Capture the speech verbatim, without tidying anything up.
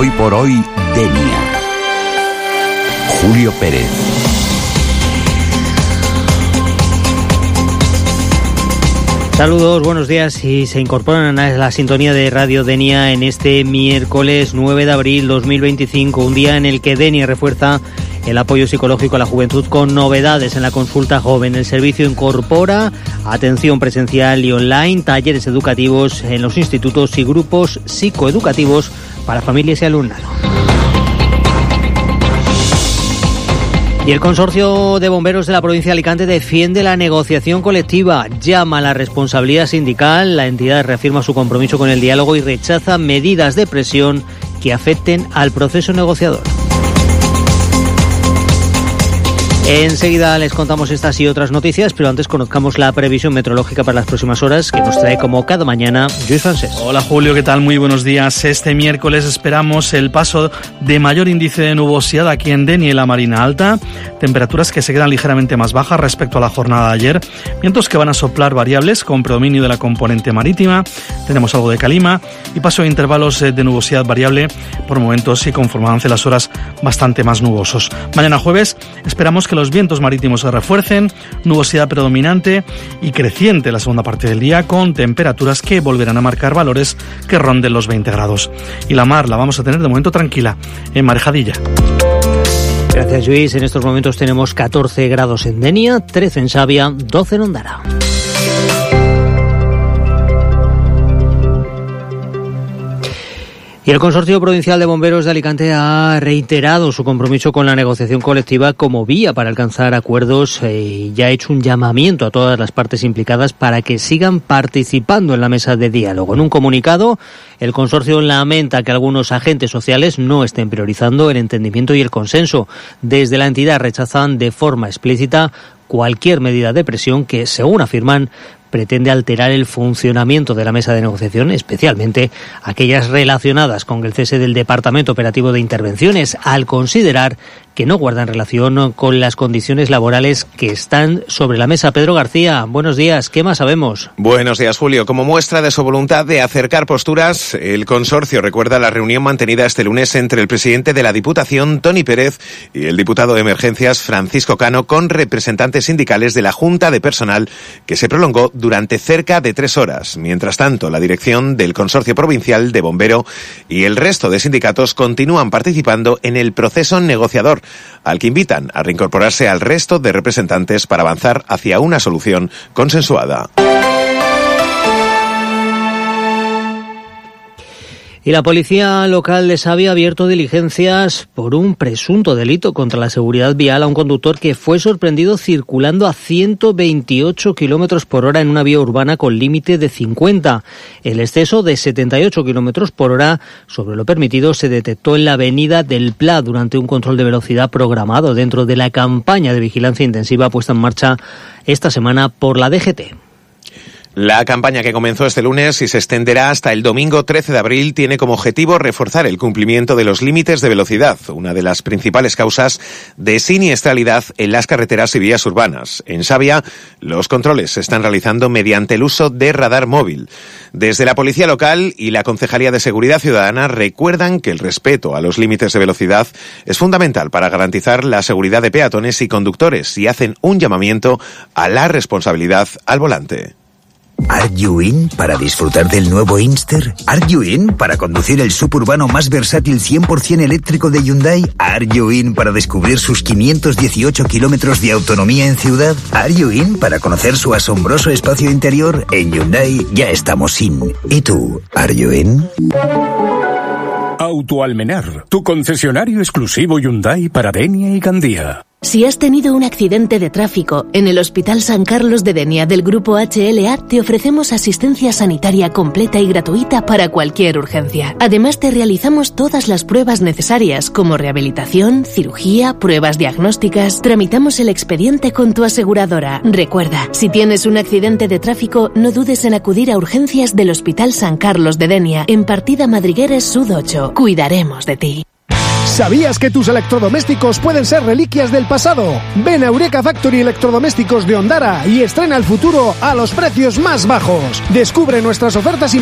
Hoy por hoy, Denia. Julio Pérez. Saludos, buenos días y se incorporan a la sintonía de Radio Denia en este miércoles nueve de abril dos mil veinticinco, un día en el que Denia refuerza el apoyo psicológico a la juventud con novedades en la consulta joven. El servicio incorpora atención presencial y online, talleres educativos en los institutos y grupos psicoeducativos para familias y alumnado. Y el Consorcio de Bomberos de la provincia de Alicante defiende la negociación colectiva, llama a la responsabilidad sindical, la entidad reafirma su compromiso con el diálogo y rechaza medidas de presión que afecten al proceso negociador. Enseguida les contamos estas y otras noticias, pero antes conozcamos la previsión meteorológica para las próximas horas que nos trae como cada mañana Lluís Francés. Hola Julio, ¿qué tal? Muy buenos días. Este miércoles esperamos el paso de mayor índice de nubosidad aquí en Denia y la Marina Alta, temperaturas que se quedan ligeramente más bajas respecto a la jornada de ayer, vientos que van a soplar variables con predominio de la componente marítima, tenemos algo de calima y paso de intervalos de nubosidad variable por momentos y conforme avance las horas bastante más nubosos. Mañana jueves esperamos que los vientos marítimos se refuercen, nubosidad predominante y creciente la segunda parte del día, con temperaturas que volverán a marcar valores que ronden los veinte grados. Y la mar la vamos a tener de momento tranquila, en Marejadilla. Gracias, Lluís. En estos momentos tenemos catorce grados en Denia, trece en Xavia, doce en Ondara. Y el Consorcio Provincial de Bomberos de Alicante ha reiterado su compromiso con la negociación colectiva como vía para alcanzar acuerdos y ya ha hecho un llamamiento a todas las partes implicadas para que sigan participando en la mesa de diálogo. En un comunicado, el consorcio lamenta que algunos agentes sociales no estén priorizando el entendimiento y el consenso. Desde la entidad rechazan de forma explícita cualquier medida de presión que, según afirman, pretende alterar el funcionamiento de la mesa de negociación, especialmente aquellas relacionadas con el cese del Departamento Operativo de Intervenciones, al considerar que no guardan relación con las condiciones laborales que están sobre la mesa. Pedro García, buenos días. ¿Qué más sabemos? Buenos días, Julio. Como muestra de su voluntad de acercar posturas, el consorcio recuerda la reunión mantenida este lunes entre el presidente de la Diputación, Toni Pérez, y el diputado de Emergencias, Francisco Cano, con representantes sindicales de la Junta de Personal, que se prolongó durante cerca de tres horas. Mientras tanto, la dirección del Consorcio Provincial de Bombero y el resto de sindicatos continúan participando en el proceso negociador, al que invitan a reincorporarse al resto de representantes para avanzar hacia una solución consensuada. Y la policía local de Xavia ha abierto diligencias por un presunto delito contra la seguridad vial a un conductor que fue sorprendido circulando a ciento veintiocho kilómetros por hora en una vía urbana con límite de cincuenta. El exceso de setenta y ocho kilómetros por hora sobre lo permitido se detectó en la avenida del Pla durante un control de velocidad programado dentro de la campaña de vigilancia intensiva puesta en marcha esta semana por la D G T. La campaña, que comenzó este lunes y se extenderá hasta el domingo trece de abril, tiene como objetivo reforzar el cumplimiento de los límites de velocidad, una de las principales causas de siniestralidad en las carreteras y vías urbanas. En Xavia, los controles se están realizando mediante el uso de radar móvil. Desde la Policía Local y la Concejalía de Seguridad Ciudadana recuerdan que el respeto a los límites de velocidad es fundamental para garantizar la seguridad de peatones y conductores, y hacen un llamamiento a la responsabilidad al volante. ¿Are you in para disfrutar del nuevo Inster? ¿Are you in para conducir el suburbano más versátil cien por ciento eléctrico de Hyundai? ¿Are you in para descubrir sus quinientos dieciocho kilómetros de autonomía en ciudad? ¿Are you in para conocer su asombroso espacio interior? En Hyundai ya estamos in. ¿Y tú? ¿Are you in? Autoalmenar, tu concesionario exclusivo Hyundai para Denia y Gandía. Si has tenido un accidente de tráfico, en el Hospital San Carlos de Denia del Grupo H L A te ofrecemos asistencia sanitaria completa y gratuita para cualquier urgencia. Además, te realizamos todas las pruebas necesarias como rehabilitación, cirugía, pruebas diagnósticas. Tramitamos el expediente con tu aseguradora. Recuerda, si tienes un accidente de tráfico, no dudes en acudir a urgencias del Hospital San Carlos de Denia, en Partida Madrigueres Sud ocho. Cuidaremos de ti. ¿Sabías que tus electrodomésticos pueden ser reliquias del pasado? Ven a Eureka Factory Electrodomésticos de Ondara y estrena el futuro a los precios más bajos. Descubre nuestras ofertas y